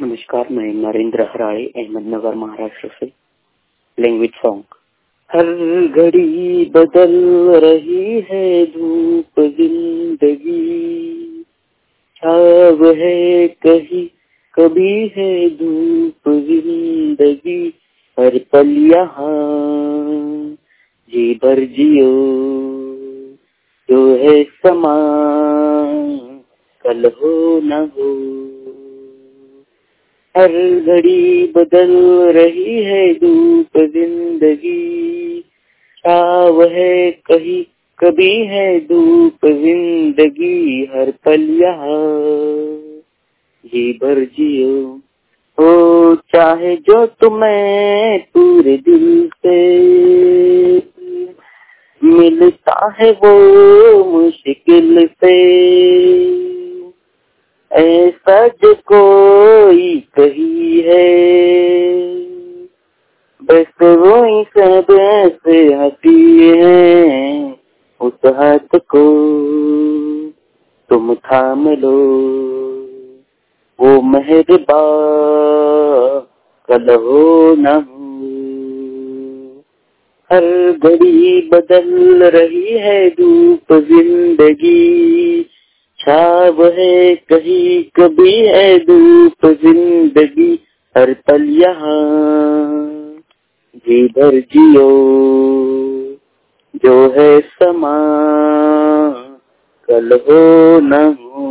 नमस्कार, मैं नरेंद्र हराड़े अहमदनगर महाराष्ट्र से। Language song. हर घड़ी बदल रही है धूप जिंदगी, छाव है कहीं कभी है धूप जिंदगी, हर पल यहाँ जी भर जियो, जो है समा कल हो न हो। हर घड़ी बदल रही है धूप जिंदगी, छाव है कहीं कभी है धूप जिंदगी, हर पल यहाँ जी भर जियो। हो चाहे जो तुम्हें पूरे दिल से मिलता है वो मुश्किल से, ऐसा जो कोई कही है, बस वो ही सब से हंसी है। उस हाथ को तुम थाम लो, वो मेहरबान कल हो न हो। हर घड़ी बदल रही है धूप जिंदगी, छाव है कहीं कभी है धूप जिंदगी, हर पल यहाँ जी भर जियो, जो है समा कल हो न हो।